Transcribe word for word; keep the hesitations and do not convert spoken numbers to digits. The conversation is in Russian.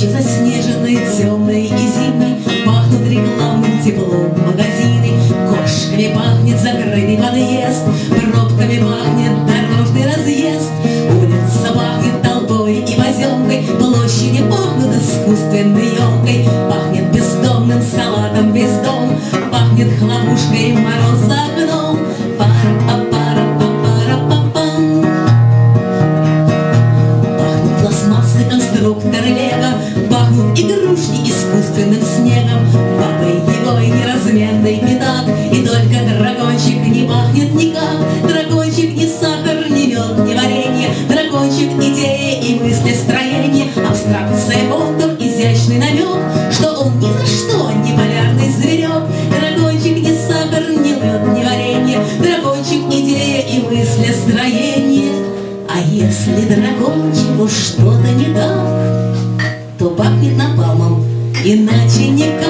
Ночью заснеженной, темной и зимней пахнут рекламным теплом магазины. Кошками пахнет закрытый подъезд, пробками пахнет дорожный разъезд. Улица пахнет толпой и поземкой, площади пахнут искусственной елкой. Пахнет бездомным салатом без дом, пахнет хлопушкой, мороз за окном. Пара-па-пара-па-пара-па-пам. Пахнут пластмассой конструктор Лего, пахнут игрушки искусственным снегом. Бабой Егой неразменный пятак, и только дракончик не пахнет никак. Дракончик не сахар, не мед, не варенье. Дракончик идеи и мысли строения. Абстракция, контур, изящный намек, что он ни за что не полярный зверек. Дракончик не сахар, не мед, не варенье. Дракончик идея и мысли строения. А если дракончику что-то не так, то пахнет напалмом, иначе никак.